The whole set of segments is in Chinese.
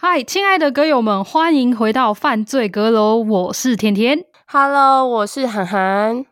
嗨，亲爱的歌友们，欢迎回到犯罪阁楼，我是甜甜。 Hello， 我是涵涵。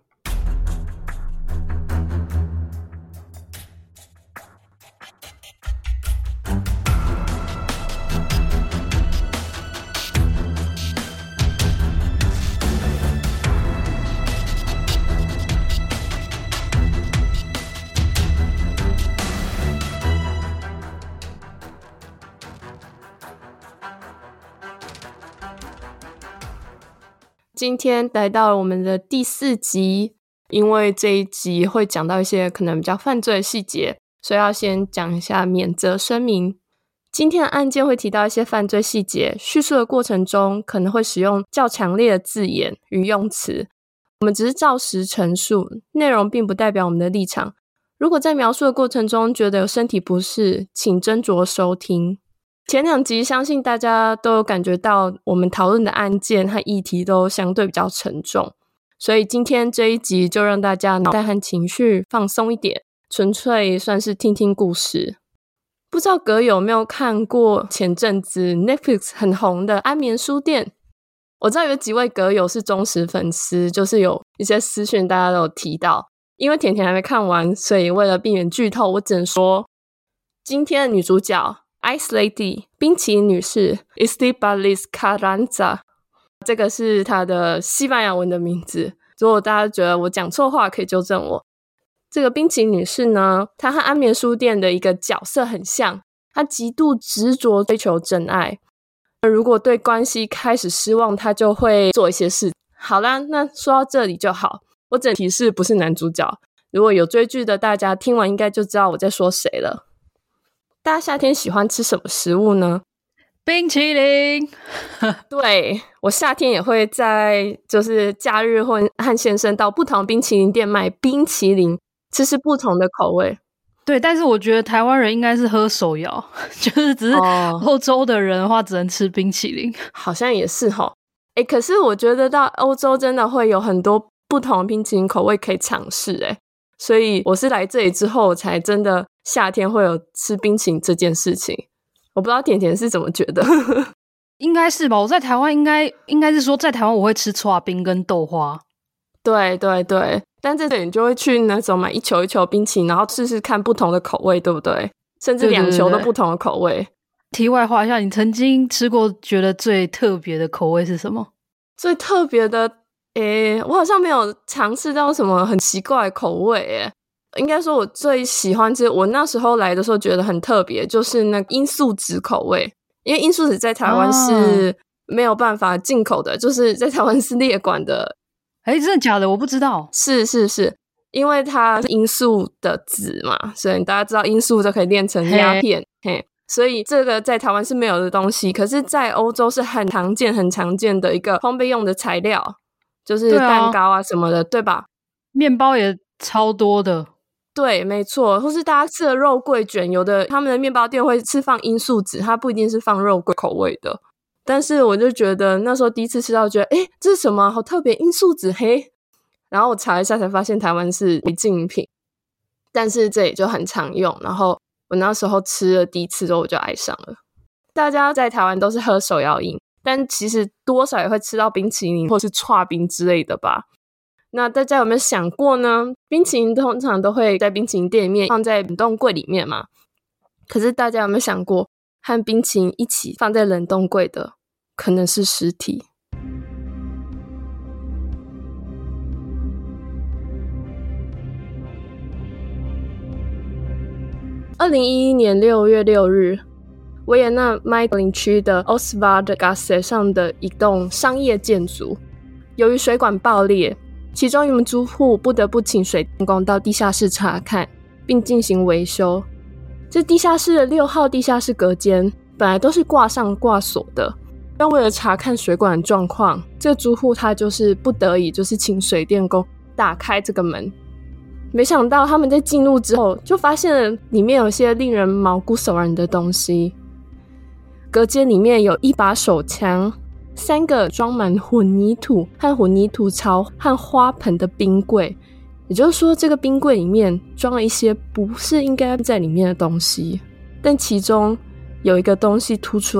今天来到了我们的第4集，因为这一集会讲到一些可能比较犯罪的细节，所以要先讲一下免责声明。今天的案件会提到一些犯罪细节，叙述的过程中可能会使用较强烈的字眼与用词，我们只是照实陈述，内容并不代表我们的立场。如果在描述的过程中觉得有身体不适，请斟酌收听。前2集相信大家都有感觉到我们讨论的案件和议题都相对比较沉重，所以今天这一集就让大家脑袋和情绪放松一点，纯粹算是听听故事。不知道阁友有没有看过前阵子 Netflix 很红的安眠书店？我知道有几位阁友是忠实粉丝，就是有一些私讯大家都有提到，因为甜甜还没看完，所以为了避免剧透，我只能说今天的女主角Ice Lady 冰淇淋女士 Estibaliz Carranza， 这个是她的西班牙文的名字，如果大家觉得我讲错话可以纠正我。这个冰淇淋女士呢，她和安眠书店的一个角色很像，她极度执着追求真爱，如果对关系开始失望，她就会做一些事。好啦，那说到这里就好，我只能提示不是男主角，如果有追剧的大家听完应该就知道我在说谁了。大家夏天喜欢吃什么食物呢？ 冰淇淋对，我夏天也会在就是假日和先生到不同冰淇淋店买冰淇淋，吃不同的口味。 对，但是我觉得台湾人应该是喝手摇，就是只是欧洲的人的话只能吃冰淇淋。 好像也是齁。可是我觉得到欧洲真的会有很多不同的冰淇淋口味可以尝试所以我是来这里之后我才真的夏天会有吃冰淇淋这件事情。我不知道甜甜是怎么觉得。 应该是吧，我在台湾应该是说在台湾我会吃剉冰跟豆花。 对对对，但这里你就会去那种买一球一球冰淇淋，然后试试看不同的口味，对不对？甚至2球都不同的口味。对对对对。 题外话一下，你曾经吃过觉得最特别的口味是什么？ 最特别的我好像没有尝试到什么很奇怪的口味应该说我最喜欢吃，我那时候来的时候觉得很特别，就是那个罂粟籽口味。因为罂粟籽在台湾是没有办法进口的，就是在台湾是列管的。 真的假的？我不知道。 是，因为它是罂粟的籽嘛，所以大家知道罂粟就可以炼成鸦片，所以这个在台湾是没有的东西，可是在欧洲是很常见的一个烘焙用的材料，就是蛋糕啊什么的， 对吧？ 面包也超多的。 对，没错，或是大家吃的肉桂卷，有的他们的面包店会是放罂粟籽，它不一定是放肉桂口味的。但是我就觉得那时候第一次吃到，觉得这是什么好特别，罂粟籽然后我查一下才发现台湾是违禁品，但是这里就很常用。然后我那时候吃了第一次之后我就爱上了。大家在台湾都是喝手摇饮，但其实多少也会吃到冰淇淋或是剉冰之类的吧。那大家有没有想过呢？冰淇淋通常都会在冰淇淋店里面放在冷冻柜里面嘛，可是大家有没有想过和冰淇淋一起放在冷冻柜的可能是尸体。2011年6月6日，维也纳麦德林区的 Oswaldgasse 上的一栋商业建筑，由于水管爆裂，其中一名租户不得不请水电工到地下室查看并进行维修。这地下室的6号地下室隔间本来都是挂上挂锁的，但为了查看水管的状况，这个租户他就是不得已就是请水电工打开这个门。没想到他们在进入之后就发现了里面有些令人毛骨悚然的东西。隔间里面有一把手枪，3个装满混凝土和混凝土槽和花盆的冰柜，也就是说这个冰柜里面装了一些不是应该在里面的东西，但其中有一个东西凸出来，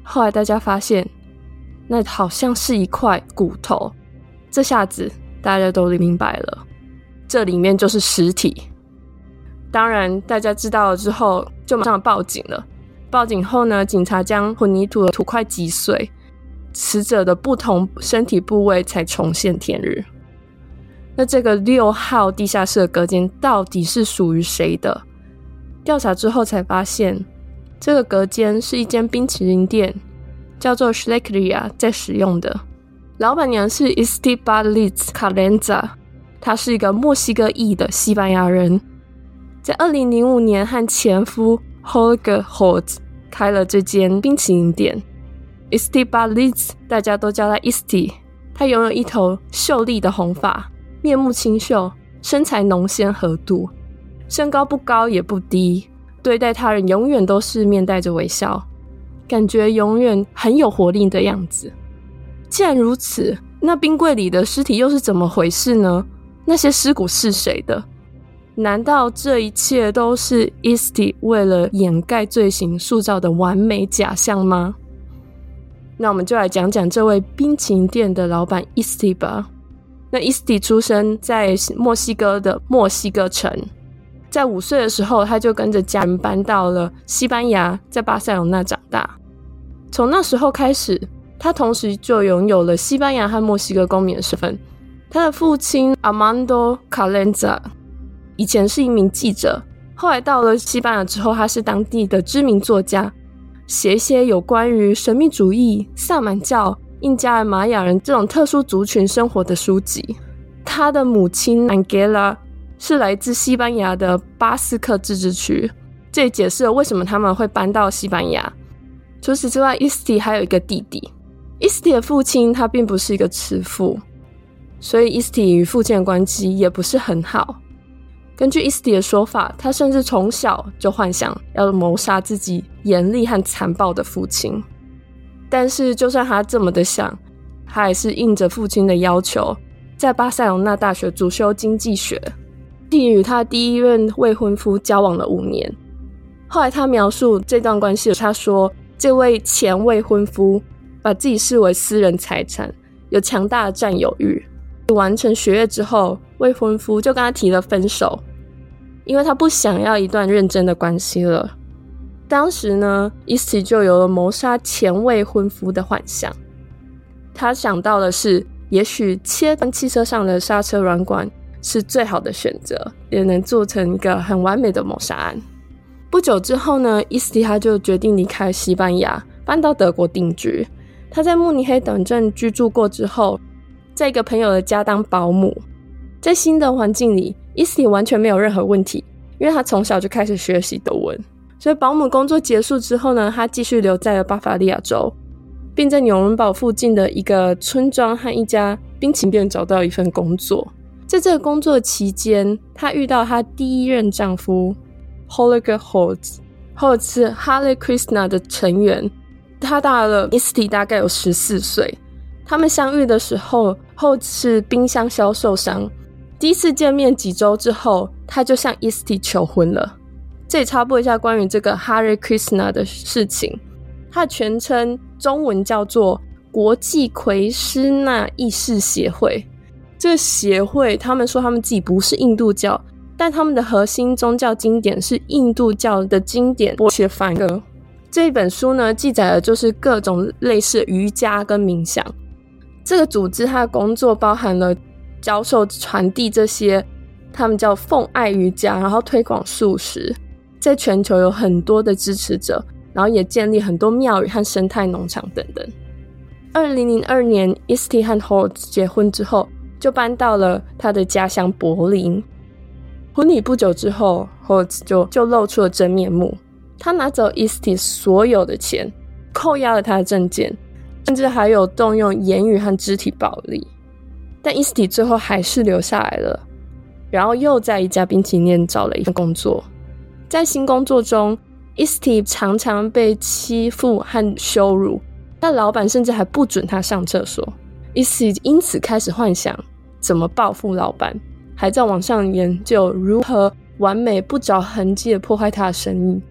后来大家发现那好像是一块骨头，这下子大家都明白了，这里面就是尸体。当然大家知道了之后就马上报警了，报警后呢，警察将混凝土的土块击碎，死者的不同身体部位才重现天日。那这个6号地下室的隔间到底是属于谁的？调查之后才发现，这个隔间是一间冰淇淋店，叫做 Schleckeria 在使用的。老板娘是 Estibaliz Calenza， 她是一个墨西哥裔的西班牙人，在2005年和前夫 Holger Holtz 开了这间冰淇淋店。Estibaliz 大家都叫她 Esti， 她拥有一头秀丽的红发，面目清秀，身材浓纤合度，身高不高也不低，对待他人永远都是面带着微笑，感觉永远很有活力的样子。既然如此，那冰柜里的尸体又是怎么回事呢？那些尸骨是谁的？难道这一切都是 Esti 为了掩盖罪行塑造的完美假象吗？那我们就来讲讲这位冰淇淋店的老板 Esti 吧。那 Esti 出生在墨西哥的墨西哥城，在5岁的时候他就跟着家人搬到了西班牙，在巴塞隆纳长大。从那时候开始，他同时就拥有了西班牙和墨西哥公民的身份。他的父亲 Armando Calenza 以前是一名记者，后来到了西班牙之后，他是当地的知名作家，写一些有关于神秘主义、萨满教、印加人、玛雅人这种特殊族群生活的书籍。他的母亲 Angela 是来自西班牙的巴斯克自治区，这也解释了为什么他们会搬到西班牙。除此之外， Esti 还有一个弟弟。Esti 的父亲他并不是一个慈父，所以 Esti 与父亲的关系也不是很好。根据 Esti 的说法，他甚至从小就幻想要谋杀自己严厉和残暴的父亲。但是就算他这么的想，他还是应着父亲的要求，在巴塞隆纳大学主修经济学。Esti 与他第一任未婚夫交往了5年，后来他描述这段关系，他说这位前未婚夫把自己视为私人财产，有强大的占有欲。完成学业之后，未婚夫就跟他提了分手，因为他不想要一段认真的关系了。当时呢， Esti 就有了谋杀前未婚夫的幻想。他想到的是，也许切断汽车上的刹车软管是最好的选择，也能做成一个很完美的谋杀案。不久之后呢， Esti 他就决定离开西班牙，搬到德国定居。他在慕尼黑短暂居住过之后，在一个朋友的家当保姆。在新的环境里， Esti 完全没有任何问题，因为他从小就开始学习德文。所以保姆工作结束之后呢，他继续留在了巴伐利亚州，并在纽伦堡附近的一个村庄和一家冰淇淋店找到一份工作。在这个工作期间，他遇到他第一任丈夫 Holger Holtz， Holtz 是 Hare Krishna 的成员，他大了 Esti 大概有14岁。他们相遇的时候， Holtz 是冰箱销售商。第一次见面几周之后，他就向 Esti 求婚了。这里插播一下关于这个 Hare Krishna 的事情，它的全称中文叫做国际奎师那意识协会。这个协会他们说他们自己不是印度教，但他们的核心宗教经典是印度教的经典波切梵歌。这一本书呢，记载的就是各种类似的瑜伽跟冥想。这个组织它的工作包含了教授传递这些他们叫奉爱瑜伽，然后推广素食，在全球有很多的支持者，然后也建立很多庙宇和生态农场等等。2002年 Esti 和 Holtz 结婚之后，就搬到了他的家乡柏林。婚礼不久之后， Holtz 就露出了真面目。他拿走 Esti 所有的钱，扣押了他的证件，甚至还有动用言语和肢体暴力。但 Esti 最后还是留下来了，然后又在一家冰淇淋店找了一份工作。在新工作中， Esti 常常被欺负和羞辱，但老板甚至还不准他上厕所。 Esti 因此开始幻想怎么报复老板，还在网上研究如何完美不着痕迹的破坏他的生意。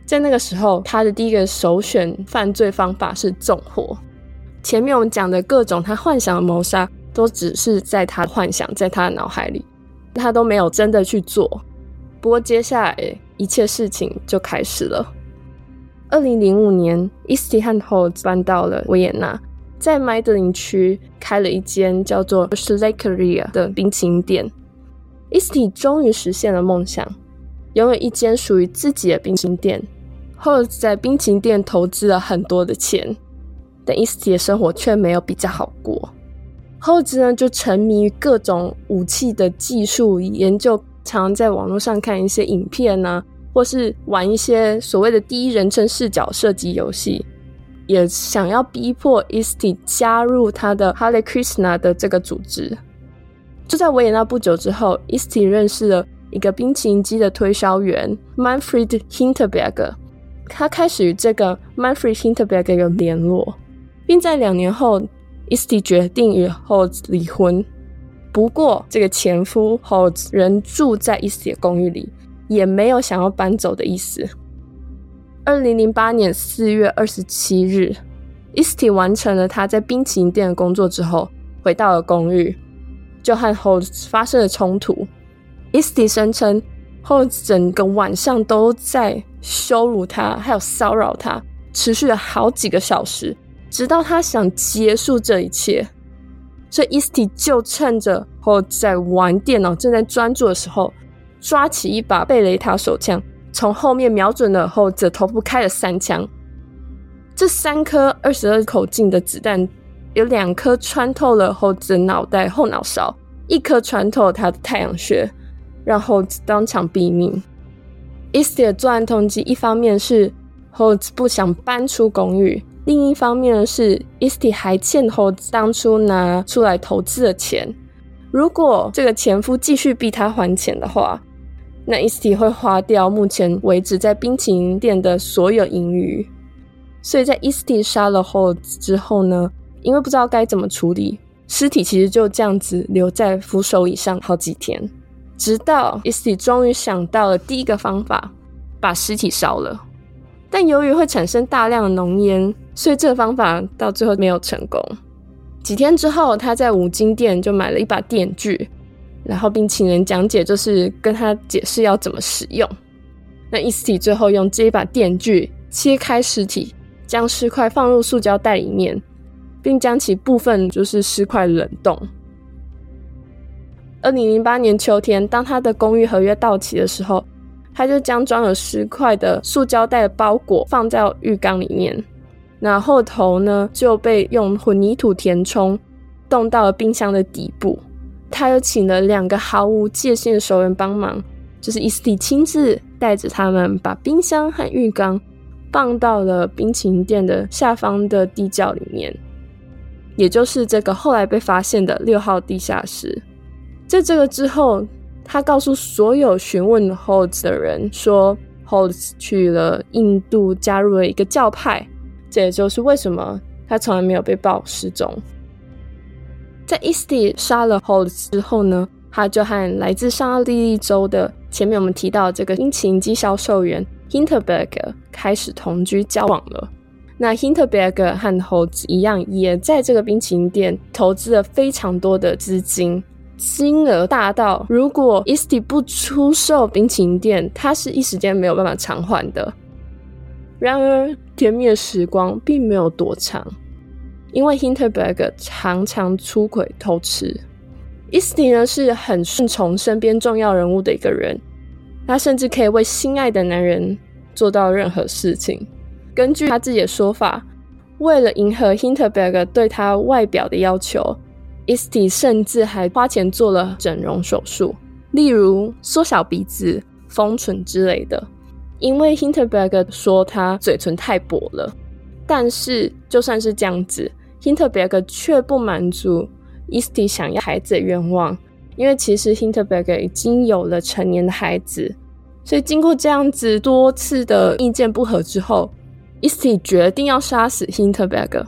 在那个时候，他的第一个首选犯罪方法是纵火。前面我们讲的各种他幻想的谋杀，都只是在他幻想，在他的脑海里，他都没有真的去做。不过接下来一切事情就开始了。2005年 Easty 和 Holtz 搬到了维也纳，在麦德林区开了一间叫做 Schleckeria 的冰淇淋店。Easty 终于实现了梦想，拥有一间属于自己的冰淇淋店。Holtz 在冰淇淋店投资了很多的钱，但 Easty 的生活却没有比较好过。Holtz 呢就沉迷于各种武器的技术研究，常在网络上看一些影片啊，或是玩一些所谓的第一人称视角射击游戏，也想要逼迫 Easty 加入他的 Hare Krishna 的这个组织。就在维也纳不久之后， Easty 认识了一个冰淇淋机的推销员 Manfred Hinterberger， 他开始与这个 Manfred Hinterberger 联络，并在2年后 Easty 决定与 Holtz 离婚。不过这个前夫 Holtz 仍住在 Easty 的公寓里，也没有想要搬走的意思。2008年4月27日 Easty 完成了他在冰淇淋店的工作之后，回到了公寓，就和 Holtz 发生了冲突。Easty 声称 Holtz 整个晚上都在羞辱他，还有骚扰他，持续了好几个小时，直到他想结束这一切。所以 Easty 就趁着 Holtz 在玩电脑正在专注的时候，抓起一把贝雷塔手枪，从后面瞄准了 Holtz 的头部开了3枪。这3颗22口径的子弹，有2颗穿透了 Holtz 的脑袋后脑勺，1颗穿透了他的太阳穴，让 Holtz 当场毙命。Easty 的作案动机一方面是 Holtz 不想搬出公寓，另一方面是 Easty 还欠 Holtz 当初拿出来投资的钱。如果这个前夫继续逼他还钱的话，那 Easty 会花掉目前为止在冰淇淋店的所有盈余。所以在 Easty 杀了 Holtz 之后呢，因为不知道该怎么处理，尸体其实就这样子留在扶手椅上好几天，直到 Easty 终于想到了第一个方法，把尸体烧了。但由于会产生大量的浓烟，所以这个方法到最后没有成功。几天之后，他在五金店就买了一把电锯，然后并请人讲解，就是跟他解释要怎么使用。那 Easty 最后用这一把电锯切开尸体，将尸块放入塑胶袋里面，并将其部分就是尸块冷冻。2008年秋天，当他的公寓合约到期的时候，他就将装有尸块的塑胶袋的包裹放在浴缸里面，那后头呢就被用混凝土填充，冻到了冰箱的底部。他又请了2个毫无界限的熟人帮忙，就是 Easty 亲自带着他们把冰箱和浴缸放到了冰淇淋店的下方的地窖里面，也就是这个后来被发现的6号地下室。在这个之后，他告诉所有询问 Holtz 的人说 Holtz 去了印度，加入了一个教派，这也就是为什么他从来没有被报失踪。在 Easty 杀了 Holtz 之后呢，他就和来自上奥地利州的前面我们提到的这个冰淇淋机销售员 Hinterberger 开始同居交往了。那 Hinterberger 和 Holtz 一样，也在这个冰淇淋店投资了非常多的资金，金额大到如果 Easty 不出售冰淇淋店，他是一时间没有办法偿还的。然而甜蜜的时光并没有多长，因为 Hinterberger 常常出轨偷吃。Easty 呢是很顺从身边重要人物的一个人，他甚至可以为心爱的男人做到任何事情。根据他自己的说法，为了迎合 Hinterberger 对他外表的要求， Easty 甚至还花钱做了整容手术，例如缩小鼻子、丰唇之类的。因为 Hinterberger 说他嘴唇太薄了，但是就算是这样子， Hinterberger 却不满足 Easty 想要孩子的愿望，因为其实 Hinterberger 已经有了成年的孩子。所以经过这样子多次的意见不合之后， Easty 决定要杀死 Hinterberger。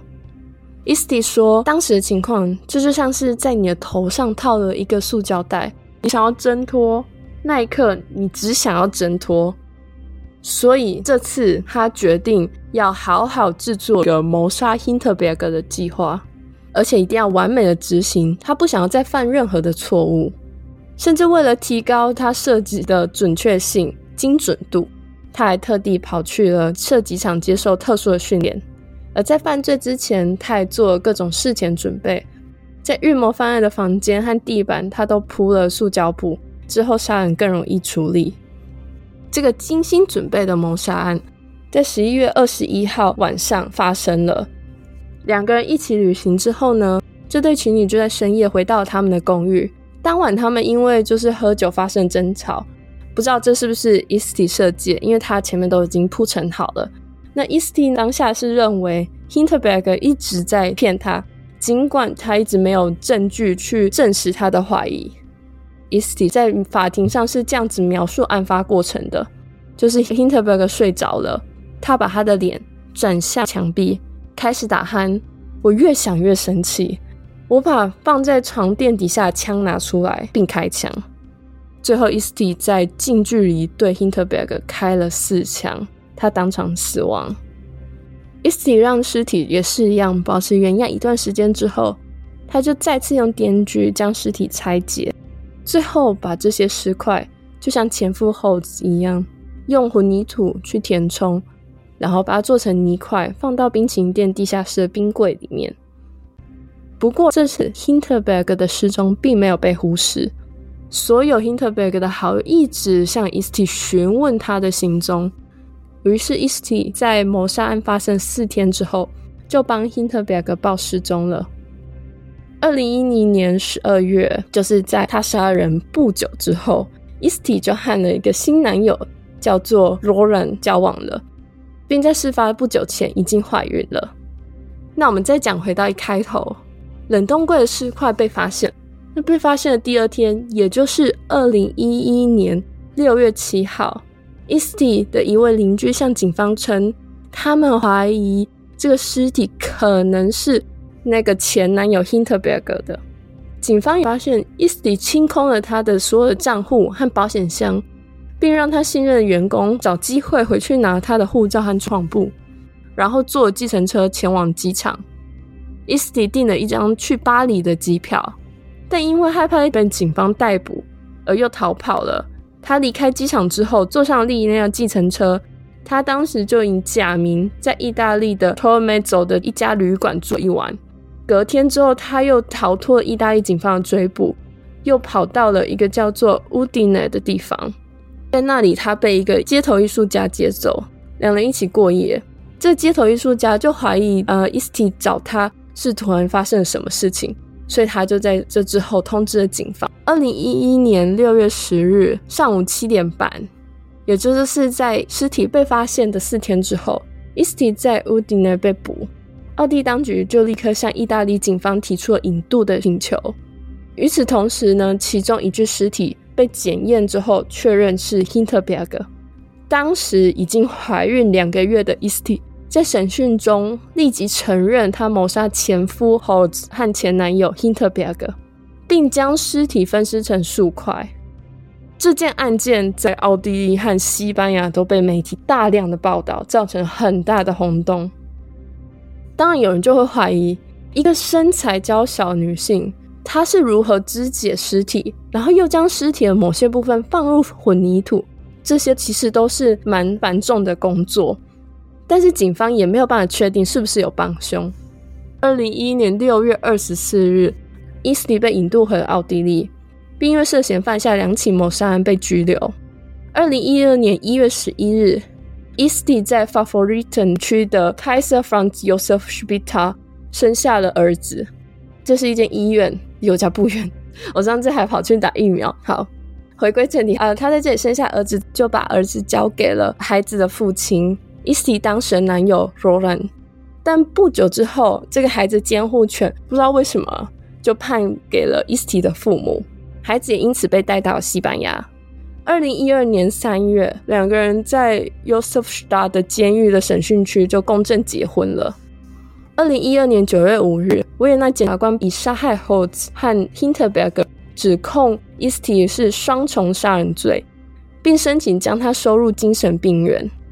Easty 说当时的情况这就像是在你的头上套了一个塑胶袋，你想要挣脱，那一刻你只想要挣脱， 所以这次他决定要好好制作一个谋杀 Hinterberg 的计划，而且一定要完美的执行，他不想要再犯任何的错误。甚至为了提高他设计的准确性、精准度，他还特地跑去了射击场接受特殊的训练。而在犯罪之前，他还做了各种事前准备，在预谋犯案的房间和地板他都铺了塑胶布，之后杀人更容易处理。这个精心准备的谋杀案在11月21号晚上发生了。两个人一起旅行之后呢，这对情侣就在深夜回到了他们的公寓。当晚他们因为就是喝酒发生争吵，不知道这是不是 Easty 设计，因为他前面都已经铺陈好了。那 Easty 当下是认为 Hinterberg 一直在骗他，尽管他一直没有证据去证实他的怀疑。Easty 在法庭上是这样子描述案发过程的，就是 Hinterberg 睡着了，他把他的脸转向墙壁，开始打鼾。我越想越生气，我把放在床垫底下的枪拿出来并开枪。最后 Easty 在近距离对 Hinterberg 开了4枪，他当场死亡。Easty 让尸体也是一样保持原样一段时间之后，他就再次用电锯将尸体拆解，最后把这些尸块就像前夫后子一样，用混凝土去填充，然后把它做成泥块，放到冰淇淋店地下室的冰柜里面。不过这次 Hinterberg 的失踪并没有被忽视，所有 Hinterberg 的好友一直向 Easty 询问他的行踪。于是 Easty 在谋杀案发生4天之后，就帮 Hinterberg 报失踪了。2010年12月，就是在他杀人不久之后， Easty 就和了一个新男友叫做 Roland 交往了，并在事发不久前已经怀孕了。那我们再讲回到一开头，冷冻柜的尸块被发现，那被发现的第2天，也就是2011年6月7号，Easty 的一位邻居向警方称，他们怀疑这个尸体可能是那个前男友 Hinterberg 的。警方也发现 Easty 清空了他的所有的账户和保险箱，并让他信任的员工找机会回去拿他的护照和床簿，然后坐计程车前往机场。Easty 订了一张去巴黎的机票，但因为害怕被警方逮捕而又逃跑了。他离开机场之后，坐上另一辆计程车，他当时就以假名在意大利的 Tormezzo 的一家旅馆住一晚。隔天之后，他又逃脱了意大利警方的追捕，又跑到了一个叫做 Udine 的地方。在那里他被一个街头艺术家接走，两人一起过夜。这个街头艺术家就怀疑Easty 找他是突然发生了什么事情，所以他就在这之后通知了警方。2011年6月10日上午7点半，也就是在尸体被发现的4天之后， Easty 在 Udine 被捕。奥地当局就立刻向意大利警方提出了引渡的请求。与此同时呢，其中一具尸体被检验之后确认是 Hinterberg。 当时已经怀孕2个月的 Easty 在审讯中立即承认他谋杀前夫 Holtz 和前男友 Hinterberg， 并将尸体分尸成数块。这件案件在奥地利和西班牙都被媒体大量的报道，造成很大的轰动。当然有人就会怀疑，一个身材娇小的女性，她是如何肢解尸体，然后又将尸体的某些部分放入混凝土，这些其实都是蛮繁重的工作，但是警方也没有办法确定是不是有帮凶。2011年6月24日 Easty 被引渡回了奥地利，并因为涉嫌犯下2起谋杀案被拘留。2012年1月11日 Easty 在 Favoriten 区的 Kaiser Franz Joseph Spital 生下了儿子。这是一间医院，离我家不远，我上次还跑去打疫苗。好，回归正题，他在这里生下儿子，就把儿子交给了孩子的父亲 Easty 当时的男友 Roland。 但不久之后，这个孩子监护权不知道为什么就判给了 Easty 的父母，孩子也因此被带到西班牙。2012年3月，两个人在 Josefstadt 的监狱的审讯区就公证结婚了。2012年9月5日，维也纳检察官以杀害 Holtz 和 Hinterberg 指控 Easty 是双重杀人罪，并申请将他收入精神病院。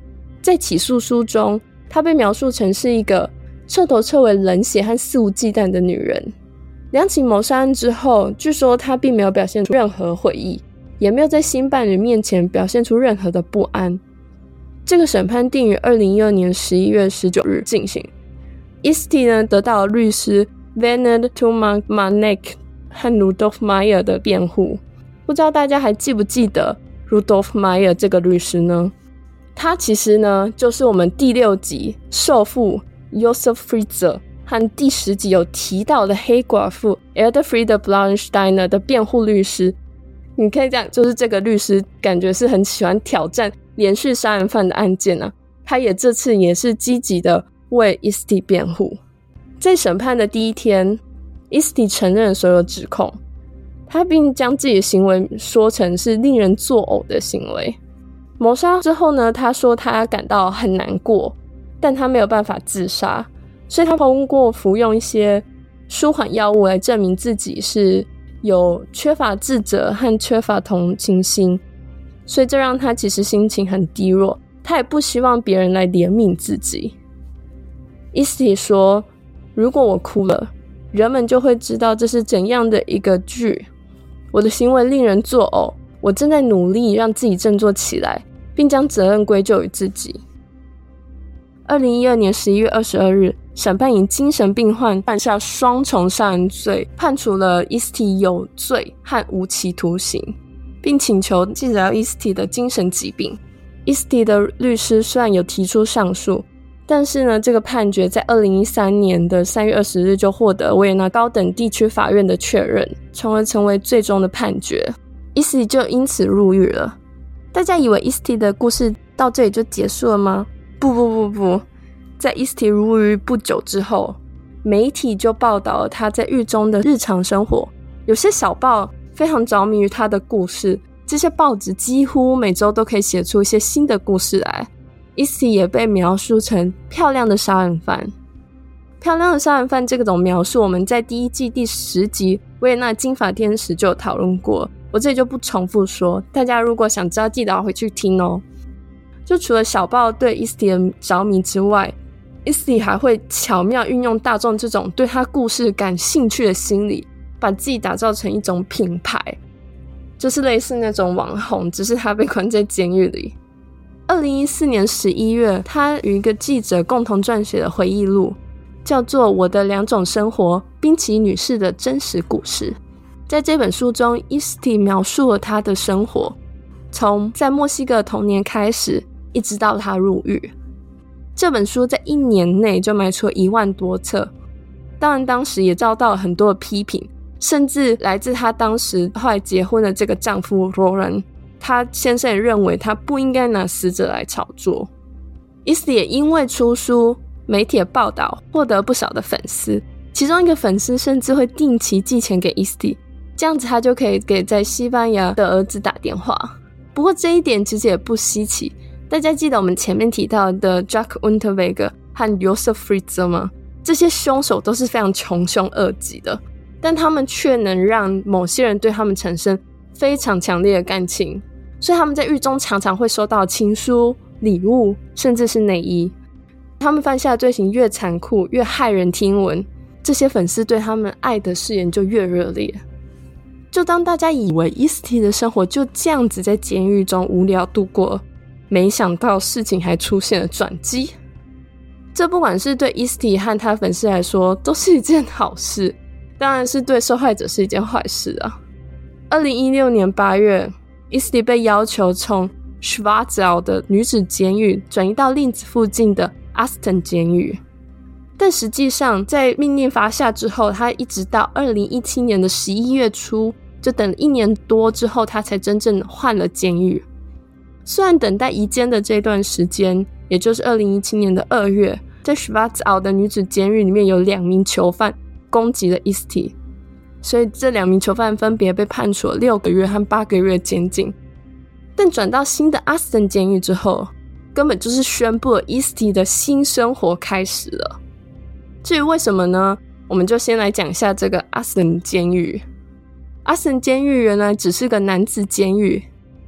在起诉书中，她被描述成是一个彻头彻尾冷血和肆无忌惮的女人。两起谋杀案之后，据说她并没有表现出任何悔意，也没有在新伴侣面前表现出任何的不安。这个审判定于2012年11月19日进行。Easty 呢得到了律师 Bernard Tumanek 和 Rudolf Meyer 的辩护。不知道大家还记不记得 Rudolf Meyer 这个律师呢？他其实呢就是我们第6集受父 Josef Fritzl 和第10集有提到的黑寡妇 Elfriede Blauensteiner 的辩护律师。你可以讲，就是这个律师感觉是很喜欢挑战连续杀人犯的案件啊，他这次也是积极的为 Easty 辩护。在审判的第一天， Easty 承认了所有指控，他并将自己的行为说成是令人作呕的行为。谋杀之后呢，他说他感到很难过，但他没有办法自杀，所以他通过服用一些舒缓药物来证明自己是有缺乏自责和缺乏同情心，所以这让他其实心情很低落，他也不希望别人来怜悯自己。Easty 说，如果我哭了，人们就会知道这是怎样的一个剧。我的行为令人作呕，我正在努力让自己振作起来，并将责任归咎于自己。2012年11月22日，审判以精神病患犯下双重杀人罪，判处了 Easty 有罪和无期徒刑，并请求治疗 Easty 的精神疾病。Easty 的律师虽然有提出上诉，但是呢，这个判决在2013年的3月20日就获得维也纳高等地区法院的确认，从而成为最终的判决。Easty 就因此入狱了。大家以为 Easty 的故事到这里就结束了吗？不，在 Easty 入狱不久之后，媒体就报道了他在狱中的日常生活。有些小报非常着迷于他的故事，这些报纸几乎每周都可以写出一些新的故事来。Easty 也被描述成漂亮的杀人犯。漂亮的杀人犯这种描述，我们在第1季第10集维也纳金发天使就有讨论过，我这里就不重复说，大家如果想知道记得要回去听哦。就除了小报对 Easty 的着迷之外， Easty 还会巧妙运用大众这种对他故事感兴趣的心理，把自己打造成一种品牌，就是类似那种网红，只是他被关在监狱里。2014年11月，他与一个记者共同撰写的回忆录，叫做《我的2种生活：滨崎女士的真实故事》。在这本书中， Easty 描述了他的生活，从在墨西哥的童年开始，一直到他入狱。这本书在1年内就卖出了1万多册，当然当时也遭到了很多的批评，甚至来自他当时后来结婚的这个丈夫 Roland， 他先生也认为他不应该拿死者来炒作。 Easty 也因为出书，媒体的报道获得不少的粉丝，其中一个粉丝甚至会定期寄钱给 Easty， 这样子他就可以给在西班牙的儿子打电话。不过这一点其实也不稀奇，大家记得我们前面提到的 Jack Unterweger 和 Josef Fritzl 吗？这些凶手都是非常穷凶恶极的，但他们却能让某些人对他们产生非常强烈的感情，所以他们在狱中常常会收到情书、礼物，甚至是内衣。他们犯下的罪行越残酷，越骇人听闻，这些粉丝对他们爱的誓言就越热烈。就当大家以为 Easty 的生活就这样子在监狱中无聊度过，没想到事情还出现了转机。这不管是对 Easty 和他粉丝来说都是一件好事，当然是对受害者是一件坏事啊。2016年8月， Easty 被要求从 Schwarzau 的女子监狱转移到林子附近的 Asten 监狱，但实际上在命令发下之后，他一直到2017年的11月初，就等了1年多之后，他才真正换了监狱。虽然等待移监的这段时间，也就是2017年的2月，在 Schwarzau 的女子监狱里面有2名囚犯攻击了 Easty， 所以这2名囚犯分别被判处了6个月和8个月监禁。但转到新的 Asten 监狱之后，根本就是宣布了 Easty 的新生活开始了。至于为什么呢？我们就先来讲一下这个 Asten 监狱。Asten 监狱原来只是个男子监狱，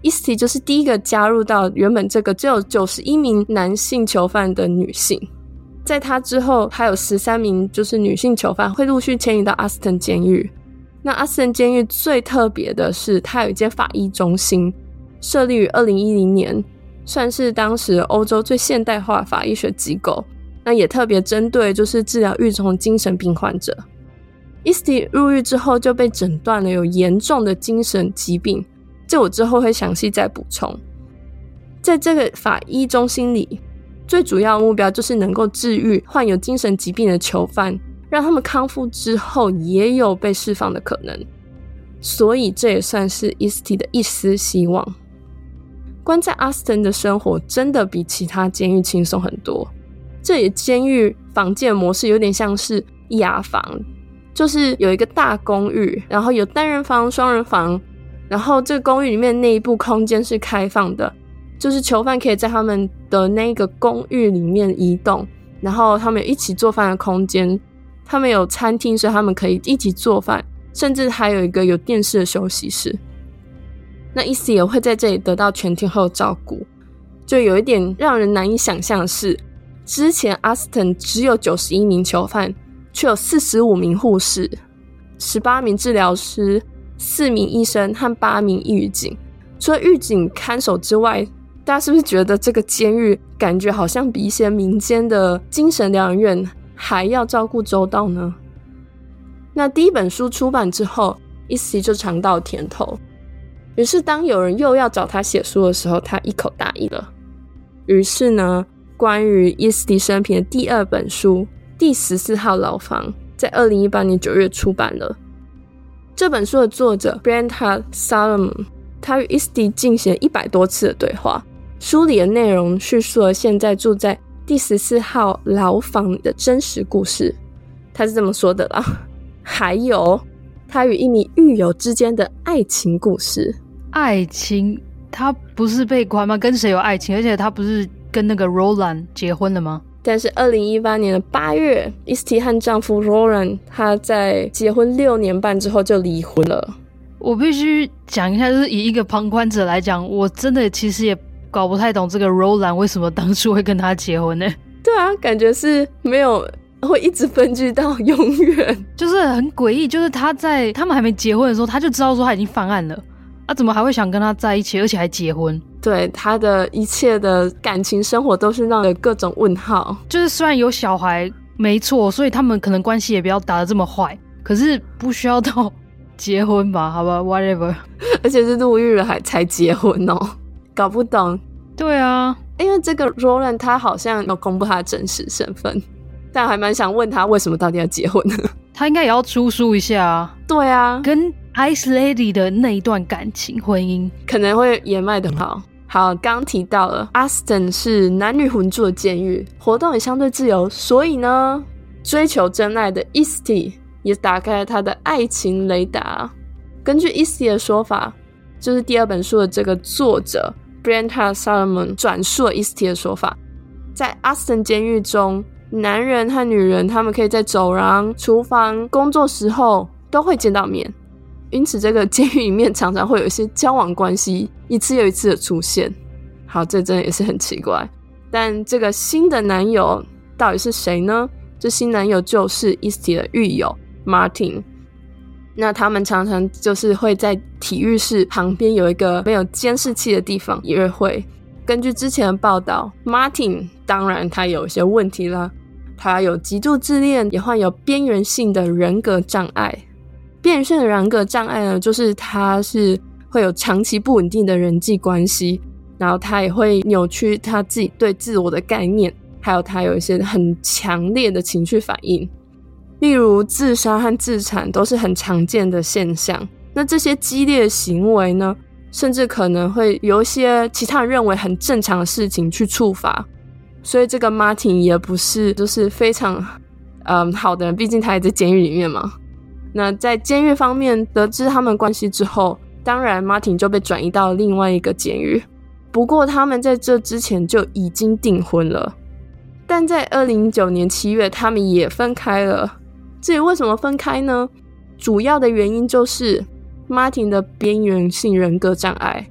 Easty 就是第一个加入到原本这个只有91名男性囚犯的女性。在她之后还有13名就是女性囚犯会陆续迁移到阿斯顿监狱。那阿斯顿监狱最特别的是它有一间法医中心，设立于2010年，算是当时欧洲最现代化法医学机构，那也特别针对就是治疗狱中精神病患者。Easty 入狱之后就被诊断了有严重的精神疾病，这我之后会详细再补充。在这个法医中心里，最主要的目标就是能够治愈患有精神疾病的囚犯，让他们康复之后也有被释放的可能，所以这也算是 Easty 的一丝希望。关在阿斯顿的生活真的比其他监狱轻松很多，这里监狱房间模式有点像是雅房，就是有一个大公寓，然后有单人房、双人房，然后这个公寓里面内部空间是开放的，就是囚犯可以在他们的那个公寓里面移动，然后他们有一起做饭的空间，他们有餐厅，所以他们可以一起做饭，甚至还有一个有电视的休息室。那 Easty 也会在这里得到全天候照顾。就有一点让人难以想象的是，之前阿斯顿只有91名囚犯，却有45名护士、18名治疗师、4名医生和8名狱警。除了狱警看守之外，大家是不是觉得这个监狱感觉好像比一些民间的精神疗养院还要照顾周到呢？那第一本书出版之后， Easty 就尝到甜头，于是当有人又要找他写书的时候，他一口答应了。于是呢，关于 Easty 生平的第2本书第14号牢房在2018年9月出版了。这本书的作者 Bernhard Salomon 他与 Easty 进行了100多次的对话，书里的内容叙述了现在住在第14号牢房的真实故事。他是这么说的啦，还有他与一名狱友之间的爱情故事。 爱情？他不是被关吗？跟谁有爱情？而且他不是跟那个 Roland 结婚了吗？ 但是2018年的8月 Easty 和丈夫 Roland 他在结婚6年半之后就离婚了。 我必须讲一下，就是以一个旁观者来讲，我真的其实也搞不太懂这个 Roland 为什么当初会跟他结婚呢？ 对啊，感觉是没有会一直分居到永远， 就是很诡异。就是他们还没结婚的时候，他就知道说他已经犯案了，怎么还会想跟他在一起，而且还结婚？ 对，他的一切的感情生活都是让人各种问号。 就是虽然有小孩没错，所以他们可能关系也不要打得这么坏，可是不需要到结婚吧？好吧 ，whatever。 而且是入狱了才结婚哦，搞不懂。 对啊， 因为这个 Roland 他好像有公布他的真实身份，但还蛮想问他为什么到底要结婚呢？ 他应该也要出书一下啊。 对啊， 跟 Ice Lady 的那一段感情婚姻可能会也卖得很好。好，刚提到了阿斯顿是男女混住的监狱，活动也相对自由，所以呢，追求真爱的 Easty 也打开了他的爱情雷达。根据 Easty 的说法，就是第2本书的这个作者 Bernhard Salomon 转述了 Easty 的说法，在阿斯顿监狱中，男人和女人他们可以在走廊、厨房、工作时候都会见到面，因此这个监狱里面常常会有一些交往关系一次又一次的出现。好，这真的也是很奇怪。但这个新的男友到底是谁呢？这新男友就是 Easty 的狱友 Martin。 那他们常常就是会在体育室旁边有一个没有监视器的地方约会。根据之前的报道， Martin 当然他有一些问题啦，他有极度自恋，也患有边缘性的人格障碍。边缘性的人格障碍呢，就是他是会有长期不稳定的人际关系，然后他也会扭曲他自己对自我的概念，还有他有一些很强烈的情绪反应，例如自杀和自残都是很常见的现象。那这些激烈的行为呢，甚至可能会有一些其他人认为很正常的事情去触发，所以这个 Martin 也不是就是非常好的人，毕竟他也在监狱里面嘛。那在监狱方面得知他们关系之后，当然 Martin 就被转移到另外一个监狱，不过他们在这之前就已经订婚了。但在2019年7月他们也分开了。至于为什么分开呢？主要的原因就是 Martin 的边缘性人格障碍，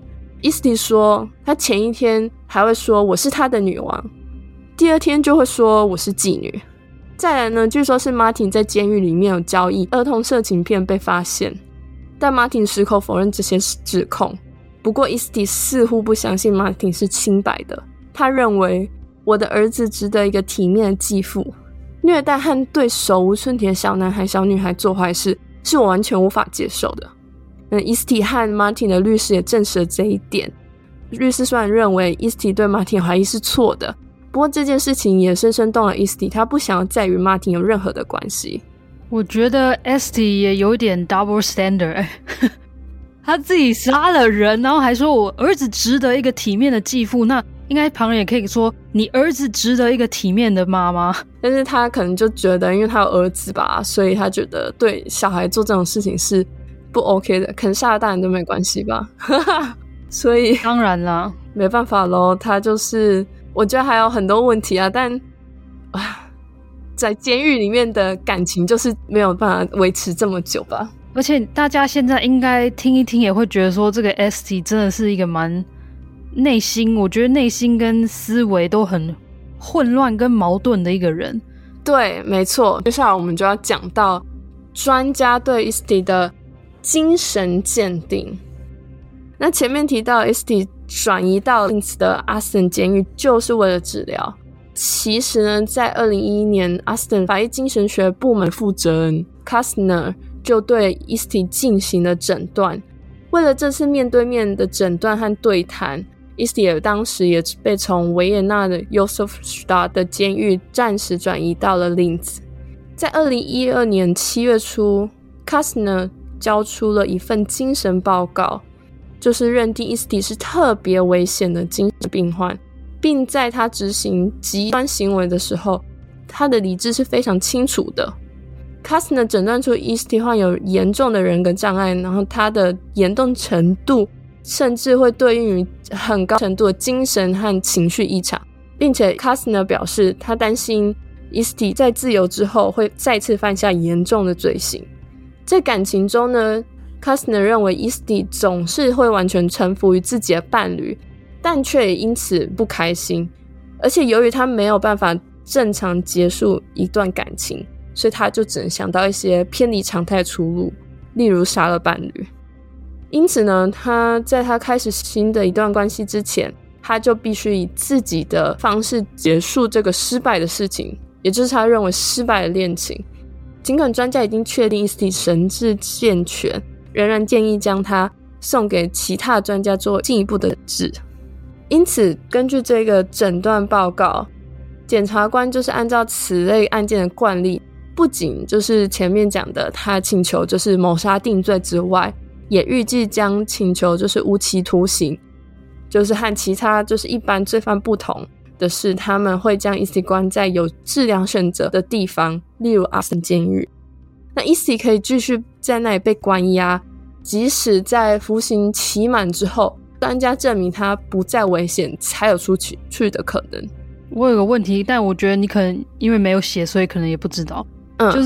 Easty 说他前一天还会说我是他的女王，第二天就会说我是妓女。再来呢，据说是 Martin 在监狱里面有交易儿童色情片被发现，但 Martin 矢口否认这些指控。不过 Easty 似乎不相信 Martin 是清白的，他认为我的儿子值得一个体面的继父，虐待和对手无寸铁的小男孩小女孩做坏事是我完全无法接受的。Easty 和 Martin 的律师也证实了这一点。律师虽然认为 Easty 对 Martin 怀疑是错的，不过这件事情也深深动了 Easty， 他不想要再与 Martin 有任何的关系。 我觉得 Easty 也有一点 double standard 他自己杀了人，然后还说我儿子值得一个体面的继父，那应该旁人也可以说你儿子值得一个体面的妈妈。 但是他可能就觉得因为他有儿子吧，所以他觉得对小孩做这种事情是不 OK 的，可能杀了大人都没关系吧所以当然啦， 没办法咯，他就是我觉得还有很多问题啊，但在监狱里面的感情就是没有办法维持这么久吧。 而且大家现在应该听一听也会觉得说这个 Easty 真的是一个蛮内心，我觉得内心跟思维都很混乱跟矛盾的一个人。 对，没错。接下来我们就要讲到专家对 Easty 的精神鉴定。那前面提到 Easty 转移到因此的阿斯顿监狱就是为了治疗。其实呢，在2011年阿斯顿法医精神学部门负责人 Kastner 就对 Easty 进行了诊断。为了这次面对面的诊断和对谈， Easty 当时也被从维也纳的 Josefstadt 的监狱暂时转移到了林茨。在2012年7月初 Kastner 交出了一份精神报告，就是认定 Easty 是特别危险的精神病患，并在他执行极端行为的时候，他的理智是非常清楚的。Kastner 诊断出 Easty 患有严重的人格障碍，然后他的严重程度甚至会对应于很高程度的精神和情绪异常，并且 Kastner 表示他担心 Easty 在自由之后会再次犯下严重的罪行。在感情中呢， Kastner 认为 Easty 总是会完全臣服于自己的伴侣，但却也因此不开心，而且由于他没有办法正常结束一段感情，所以他就只能想到一些偏离常态的出路，例如杀了伴侣。因此呢，他在他开始新的一段关系之前，他就必须以自己的方式结束这个失败的事情，也就是他认为失败的恋情。尽管专家已经确定 Easty 神志健全，仍然建议将他送给其他专家做进一步的诊治。因此根据这个诊断报告，检察官就是按照此类案件的惯例，不仅就是前面讲的他请求就是谋杀定罪之外，也预计将请求就是无期徒刑。就是和其他就是一般罪犯不同的是，他们会将 Easty 关在有治疗选择的地方，例如阿斯顿监狱。那 Easty 可以继续在那里被关押，即使在服刑期满之后，专家证明他不再危险，才有出去的可能。 我有个问题，但我觉得你可能因为没有写，所以可能也不知道。就是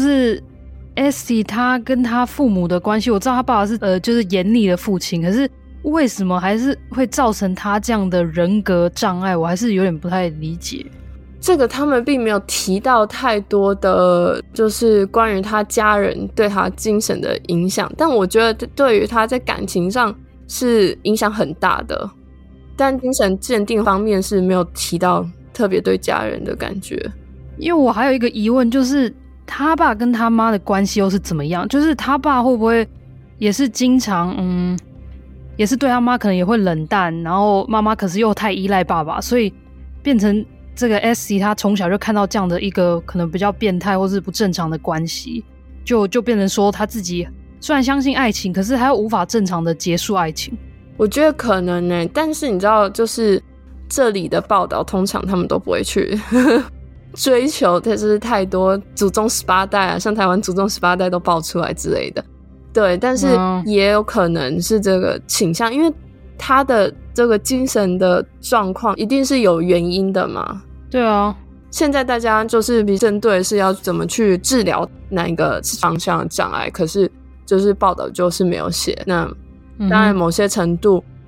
Easty 他跟他父母的关系，我知道他爸爸是就是严厉的父亲，可是为什么还是会造成他这样的人格障碍，我还是有点不太理解。 这个他们并没有提到太多的就是关于他家人对他精神的影响，但我觉得对于他在感情上是影响很大的，但精神鉴定方面是没有提到特别对家人的感觉。 因为我还有一个疑问，就是他爸跟他妈的关系又是怎么样？就是他爸会不会也是经常也是对他妈可能也会冷淡，然后妈妈可是又太依赖爸爸，所以变成这个 Easty 他从小就看到这样的一个可能比较变态或是不正常的关系，就变成说他自己虽然相信爱情，可是他又无法正常的结束爱情。 我觉得可能但是你知道就是这里的报道通常他们都不会去追求就是太多祖宗18代啊，像台湾祖宗18代都爆出来之类的。对，但是也有可能是这个倾向，因为他的这个精神的状况一定是有原因的嘛。 对啊， 现在大家就是针对是要怎么去治疗哪一个方向的障碍，可是就是报道就是没有写。那当然某些程度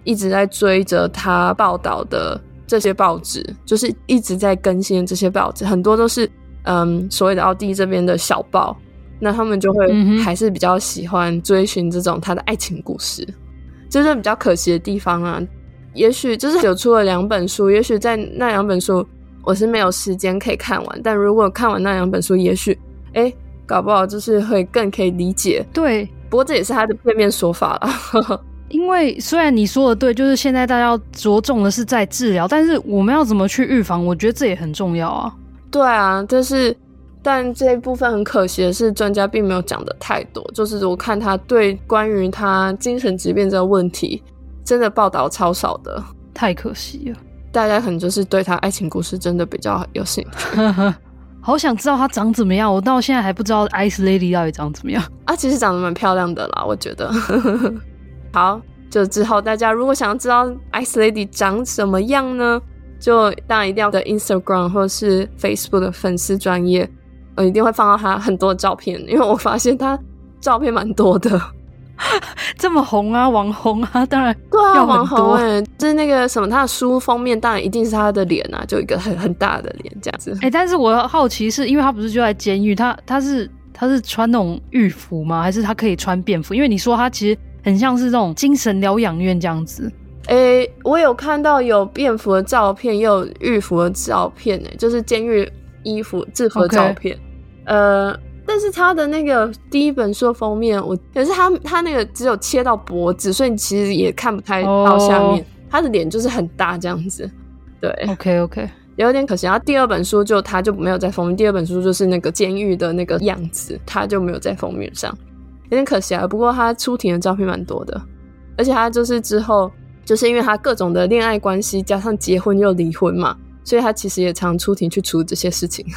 一直在追着他报道的这些报纸，就是一直在更新的这些报纸，很多都是所谓的奥地这边的小报，那他们就会还是比较喜欢追寻这种他的爱情故事，这是比较可惜的地方啊。也许就是有出了2本书，也许在那2本书我是没有时间可以看完，但如果看完那2本书，也许搞不好就是会更可以理解。 对， 不过这也是他的片面说法啦因为虽然你说的对，就是现在大家要着重的是在治疗，但是我们要怎么去预防，我觉得这也很重要啊。 对啊，但这一部分很可惜的是专家并没有讲的太多，就是我看他对关于他精神疾病这个问题真的报道超少的， 太可惜了。 大家可能就是对他爱情故事真的比较有兴趣好想知道他长怎么样，我到现在还不知道 Ice Lady 到底长怎么样啊。其实长得蛮漂亮的啦，我觉得好，就之后大家如果想要知道 Ice Lady 长什么样呢，就当然一定要的 Instagram 或是 Facebook 的粉丝专页，我一定会放到他很多的照片，因为我发现他照片蛮多的这么红啊，网红啊，当然对啊， 要很多。 网红就是那个什么，他的书封面当然一定是他的脸啊，就一个很大的脸这样子。 但是我好奇是因为他不是就在监狱，他是穿那种狱服吗？还是他可以穿便服？因为你说他其实很像是这种精神疗养院这样子。 我有看到有便服的照片，也有狱服的照片，就是监狱衣服制服的照片。但是他的那个第一本书的封面，可是他那个只有切到脖子，所以其实也看不太到下面。他的脸就是很大这样子，对。 OK， 有点可惜。然后第2本书他就没有在封面，第2本书就是那个监狱的那个样子，他就没有在封面上，有点可惜啊。不过他出庭的照片蛮多的，而且他就是之后就是因为他各种的恋爱关系，加上结婚又离婚嘛，所以他其实也常出庭去处理这些事情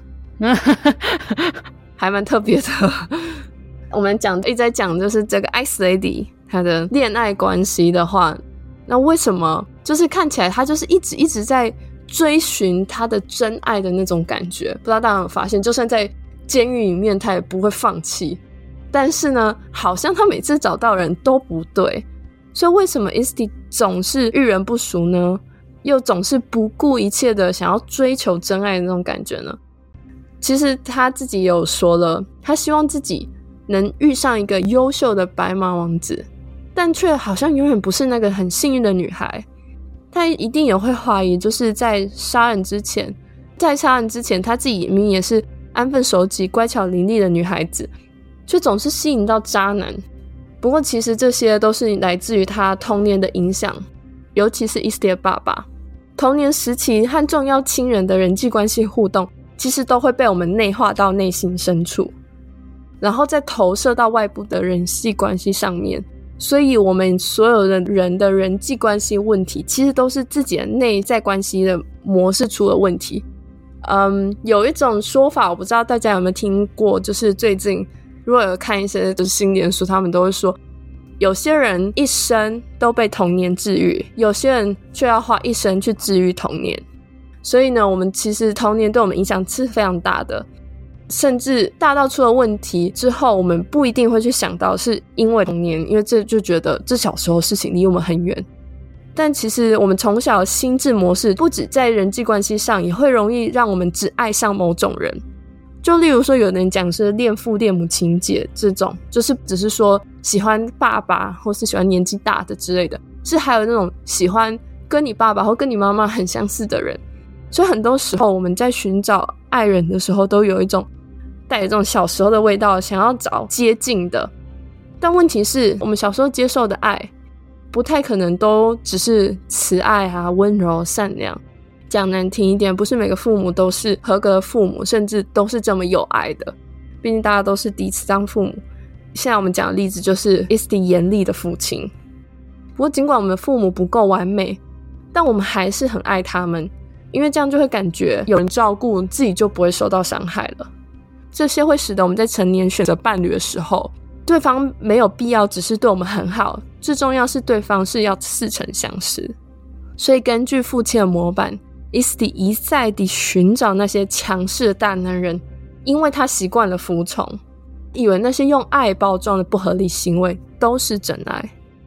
还蛮特别的我们一直在讲就是这个 Ice Lady 她的恋爱关系的话，那为什么就是看起来她就是一直在追寻她的真爱的那种感觉，不知道大家有发现，就算在监狱里面她也不会放弃，但是呢好像她每次找到人都不对，所以为什么 Isti 总是遇人不淑呢？又总是不顾一切的想要追求真爱的那种感觉呢？其实他自己有说了，他希望自己能遇上一个优秀的白马王子，但却好像永远不是那个很幸运的女孩。他一定也会怀疑，就是在杀人之前他自己明明也是安分守己乖巧伶俐的女孩子，却总是吸引到渣男。不过其实这些都是来自于他童年的影响，尤其是 Isti 的爸爸童年时期和重要亲人的人际关系互动，其实都会被我们内化到内心深处，然后再投射到外部的人际关系上面。所以我们所有的人的人际关系问题，其实都是自己的内在关系的模式出了问题。有一种说法，我不知道大家有没有听过，就是最近如果有看一些就是心理的书，他们都会说，有些人一生都被童年治愈，有些人却要花一生去治愈童年。所以呢，我们其实童年对我们影响是非常大的，甚至大到出了问题之后，我们不一定会去想到是因为童年，因为这就觉得这小时候的事情离我们很远。但其实我们从小的心智模式不止在人际关系上，也会容易让我们只爱上某种人。就例如说有人讲是恋父恋母情节，这种就是只是说喜欢爸爸或是喜欢年纪大的之类的，是还有那种喜欢跟你爸爸或跟你妈妈很相似的人。所以很多时候我们在寻找爱人的时候，都有一种带着这种小时候的味道，想要找接近的。但问题是我们小时候接受的爱不太可能都只是慈爱啊、温柔善良。讲难听一点，不是每个父母都是合格的父母，甚至都是这么有爱的，毕竟大家都是第一次当父母。现在我们讲的例子就是 Isti 严厉的父亲。不过尽管我们的父母不够完美，但我们还是很爱他们，因为这样就会感觉有人照顾自己就不会受到伤害了。这些会使得我们在成年选择伴侣的时候，对方没有必要只是对我们很好，最重要是对方是要似曾相识。所以根据父亲的模板， Isti 一再地寻找那些强势的大男人，因为他习惯了服从，以为那些用爱包装的不合理行为都是真爱。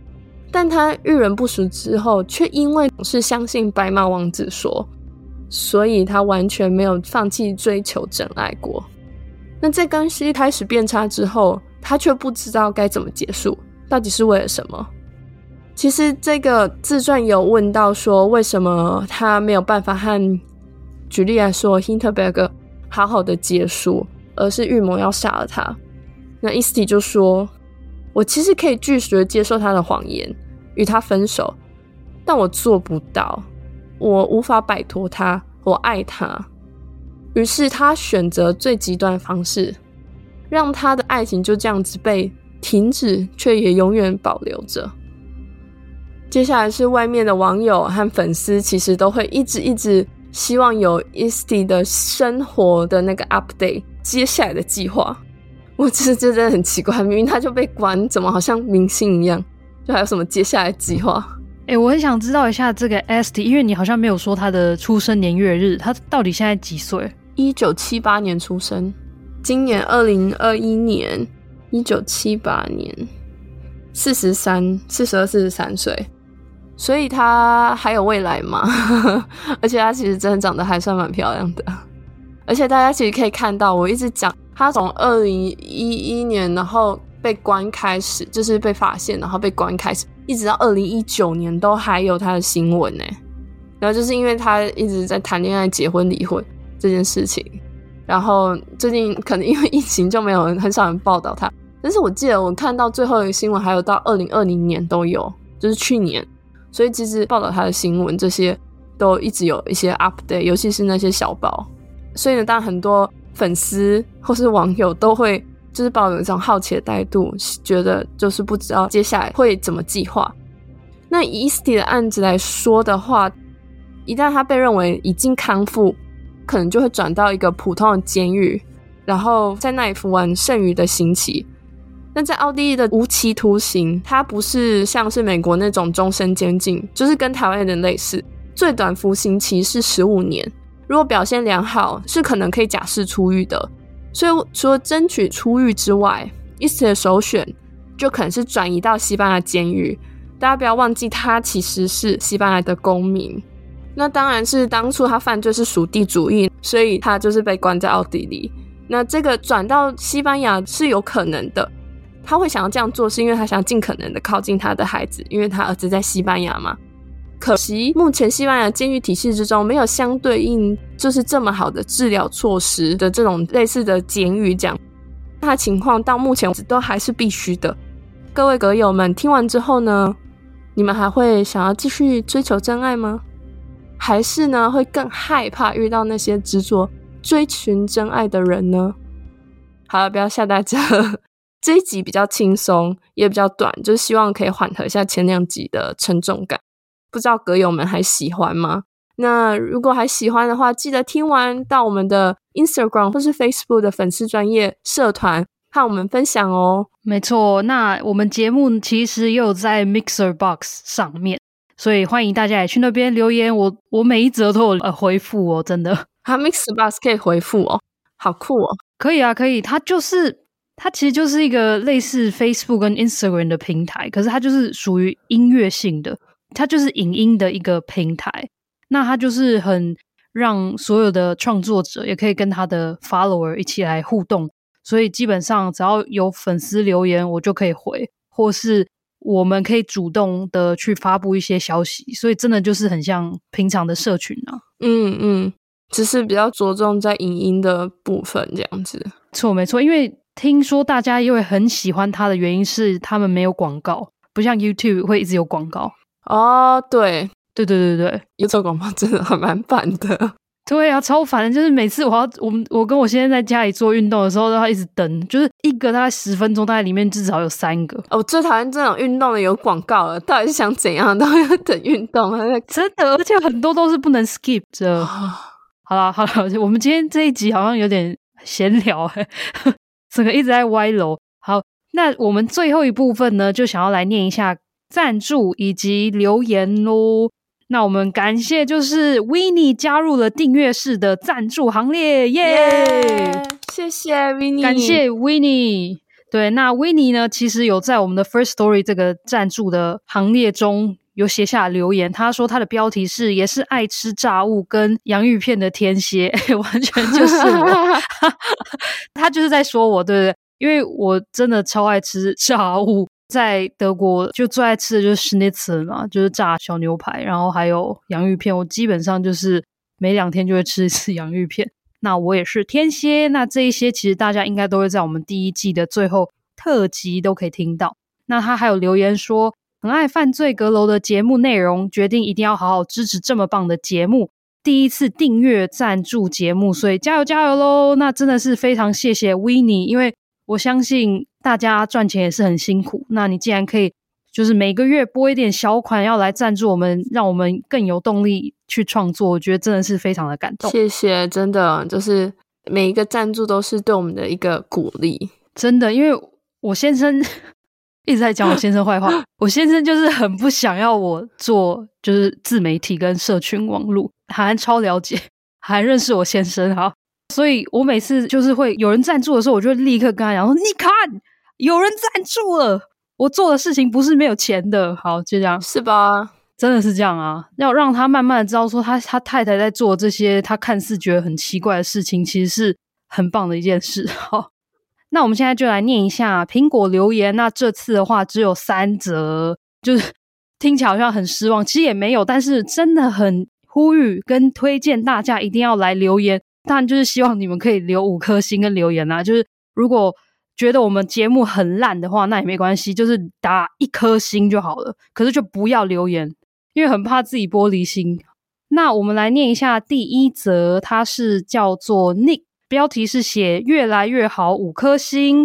但他遇人不淑之后，却因为是相信白马王子说，所以他完全没有放弃追求真爱过。那在关系开始变差之后，他却不知道该怎么结束，到底是为了什么？其实这个自传有问到说，为什么他没有办法和，举例来说 Hinterberg 好好的结束，而是预谋要杀了他。那 Eastie 就说，我其实可以拒绝接受他的谎言，与他分手，但我做不到，我无法摆脱他，我爱他。于是他选择最极端的方式，让他的爱情就这样子被停止，却也永远保留着。接下来是外面的网友和粉丝其实都会一直希望有 Eastie 的生活的那个 update 接下来的计划。我这真的很奇怪，明明他就被关，怎么好像明星一样，就还有什么接下来计划？ 我很想知道一下这个 Eastie， 因为你好像没有说他的出生年月日，他到底现在几岁 ？1978年出生，今年2021年，1978年42、43岁，所以他还有未来嘛？而且他其实真的长得还算蛮漂亮的，而且大家其实可以看到，我一直讲他从2011年然后被关开始，就是被发现然后被关开始，一直到2019年都还有他的新闻耶。然后就是因为他一直在谈恋爱、结婚、离婚这件事情，然后最近可能因为疫情就没有很少人报道他，但是我记得我看到最后一个新闻还有到2020年都有，就是去年，所以其实报道他的新闻这些都一直有一些 update， 尤其是那些小报。所以呢，当然很多粉丝或是网友都会就是抱有一种好奇的态度，觉得就是不知道接下来会怎么计划。那以 Eastie 的案子来说的话，一旦他被认为已经康复，可能就会转到一个普通的监狱，然后在那里服完剩余的刑期。那在奥地利的无期徒刑，它不是像是美国那种终身监禁，就是跟台湾有点类似，最短服刑期是15年，如果表现良好是可能可以假释出狱的。所以除了争取出狱之外， Eastie 的首选就可能是转移到西班牙监狱。大家不要忘记他其实是西班牙的公民，那当然是当初他犯罪是属地主义，所以他就是被关在奥地利。那这个转到西班牙是有可能的，他会想要这样做是因为他想尽可能的靠近他的孩子，因为他儿子在西班牙嘛。可惜目前西班牙监狱体系之中没有相对应就是这么好的治疗措施的这种类似的监狱，这样他的情况到目前为止都还是必须的。各位阁友们听完之后呢，你们还会想要继续追求真爱吗？还是呢会更害怕遇到那些执着追寻真爱的人呢？好了，不要吓大家了，这一集比较轻松也比较短，就是希望可以缓和一下前2集的沉重感。不知道阁友们还喜欢吗？那如果还喜欢的话，记得听完到我们的 Instagram 或是 Facebook 的粉丝专页社团和我们分享哦。 没错，那我们节目其实也有在 Mixer Box 上面，所以欢迎大家也去那边留言，我每一则都有回复哦，真的。 Mixer Box 可以回复哦，好酷哦。 可以啊，可以，它其实就是一个类似 Facebook 跟 Instagram 的平台，可是它就是属于音乐性的，它就是影音的一个平台。那它就是很让所有的创作者也可以跟他的 follower 一起来互动，所以基本上只要有粉丝留言我就可以回，或是我们可以主动的去发布一些消息，所以真的就是很像平常的社群啊。 只是比较着重在影音的部分这样子。 错，没错，因为听说大家因为很喜欢它的原因是他们没有广告，不像 YouTube 会一直有广告。 哦，对 ，YouTube 广告真的还蛮烦的。 对啊，超烦的，就是每次我跟我先生在家里做运动的时候都要一直等，就是一个大概10分钟，大概里面至少有3个。 我最讨厌这种运动的有广告了，到底是想怎样都要等运动真的，而且很多都是不能 skip 的。好了，我们今天这一集好像有点闲聊整个一直在歪楼。好，那我们最后一部分呢，就想要来念一下赞助以及留言咯。那我们感谢就是 Winnie 加入了订阅式的赞助行列，耶！ 谢谢 Winnie， 感谢 Winnie。 对，那维尼呢，其实有在我们的 First Story 这个赞助的行列中有写下留言，他说他的标题是也是爱吃炸物跟洋芋片的天蝎，完全就是我他就是在说我，对不对？因为我真的超爱吃炸物，在德国就最爱吃的就是 Schnitzel 嘛，就是炸小牛排，然后还有洋芋片，我基本上就是每2天就会吃一次洋芋片。那我也是天蝎，那这一些其实大家应该都会在我们第1季的最后特辑都可以听到。那他还有留言说很爱犯罪阁楼的节目内容，决定一定要好好支持这么棒的节目，第1次订阅赞助节目，所以加油加油咯。那真的是非常谢谢 Winnie， 因为我相信大家赚钱也是很辛苦，那你既然可以就是每个月拨一点小款要来赞助我们，让我们更有动力去创作，我觉得真的是非常的感动。 谢谢，真的就是每一个赞助都是对我们的一个鼓励。 真的，因为我先生一直在讲我先生坏话我先生就是很不想要我做就是自媒体跟社群网络，还超了解，还认识我先生，好，所以我每次就是会有人赞助的时候，我就立刻跟他讲说你看有人赞助了，我做的事情不是没有钱的，好，就这样， 是吧？ 真的是这样啊，要让他慢慢的知道说他太太在做这些他看似觉得很奇怪的事情，其实是很棒的一件事。好，那我们现在就来念一下苹果留言，那这次的话只有3则，就是听起来好像很失望，其实也没有，但是真的很呼吁跟推荐大家一定要来留言，当然就是希望你们可以留5颗星跟留言啦，就是如果觉得我们节目很烂的话那也没关系，就是打1颗星就好了，可是就不要留言，因为很怕自己玻璃心。那我们来念一下第1则，它是叫做 Nick， 标题是写越来越好5颗星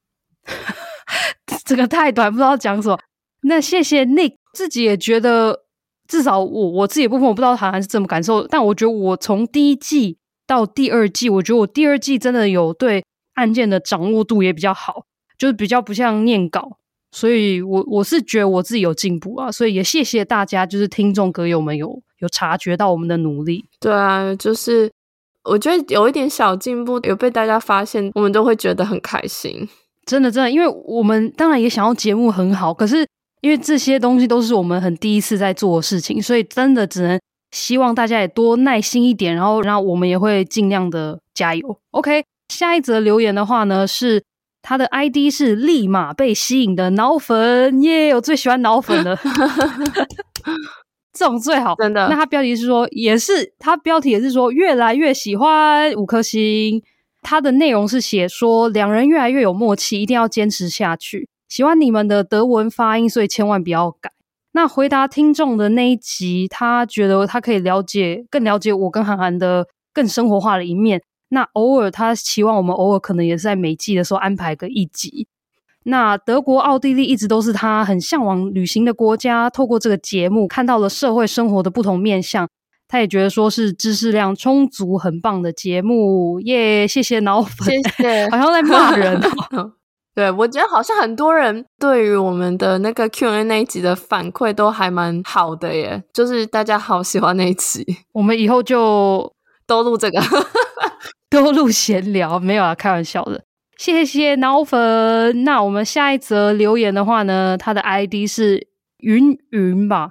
这个太短不知道讲什么，那谢谢 Nick， 自己也觉得至少我自己的部分我不知道韩是这么感受，但我觉得我从第1季到第2季，我觉得我第2季真的有对案件的掌握度也比较好，就是比较不像念稿，所以我是觉得我自己有进步啊，所以也谢谢大家，就是听众阁友们有察觉到我们的努力。 对啊，就是我觉得有一点小进步，有被大家发现，我们都会觉得很开心。 真的，因为我们当然也想要节目很好，可是因为这些东西都是我们很第1次在做的事情，所以真的只能希望大家也多耐心一点，然后我们也会尽量的加油。 OK， 下一则留言的话呢，是他的 ID 是立马被吸引的脑粉，耶，我最喜欢脑粉了这种最好， 真的。 那他标题是说他标题也是说越来越喜欢5颗星，他的内容是写说2人越来越有默契，一定要坚持下去，喜欢你们的德文发音，所以千万不要改。那回答听众的那一集，他觉得他可以更了解我跟韩寒的更生活化的一面，那偶尔他期望我们偶尔可能也是在每季的时候安排个1集。那德国奥地利一直都是他很向往旅行的国家，透过这个节目看到了社会生活的不同面向，他也觉得说是知识量充足很棒的节目，耶，谢谢脑粉， 谢谢好像在骂人对，我觉得好像很多人对于我们的那个 Q&A 那一集的反馈都还蛮好的耶，就是大家好喜欢那一集， 我们以后就都录这个都录闲聊，没有啊，开玩笑的。谢谢脑粉。那我们下一则留言的话呢，他的 ID 是云吧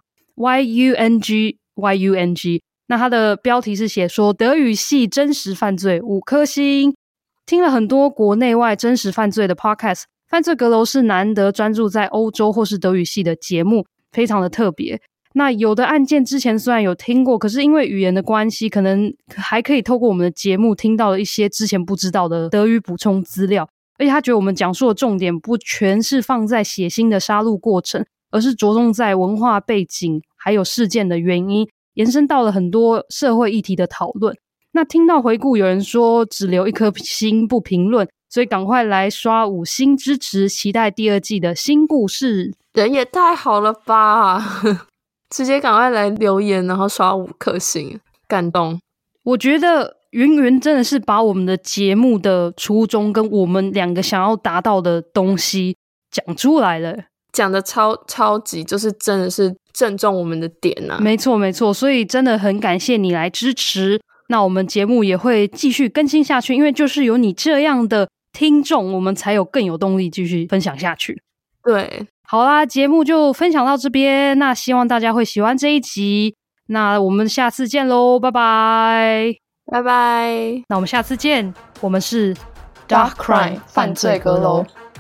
YUNG， 那他的标题是写说德语系真实犯罪5颗星，听了很多国内外真实犯罪的 podcast， 犯罪阁楼是难得专注在欧洲或是德语系的节目，非常的特别。那有的案件之前虽然有听过，可是因为语言的关系，可能还可以透过我们的节目听到了一些之前不知道的德语补充资料，而且他觉得我们讲述的重点不全是放在血腥的杀戮过程，而是着重在文化背景还有事件的原因，延伸到了很多社会议题的讨论。那听到回顾有人说只留1颗星不评论，所以赶快来刷5星支持，期待第2季的新故事。 人也太好了吧直接赶快来留言，然后刷5颗星，感动。 我觉得云真的是把我们的节目的初衷跟我们2个想要达到的东西讲出来了， 讲的超级就是真的是正中我们的点啊。 没错，所以真的很感谢你来支持，那我们节目也会继续更新下去，因为就是有你这样的听众，我们才有更有动力继续分享下去。 对， 好啦，节目就分享到这边，那希望大家会喜欢这一集，那我们下次见咯，拜拜。 拜拜。 那我们下次见，我们是 Dark Crime 犯罪阁楼。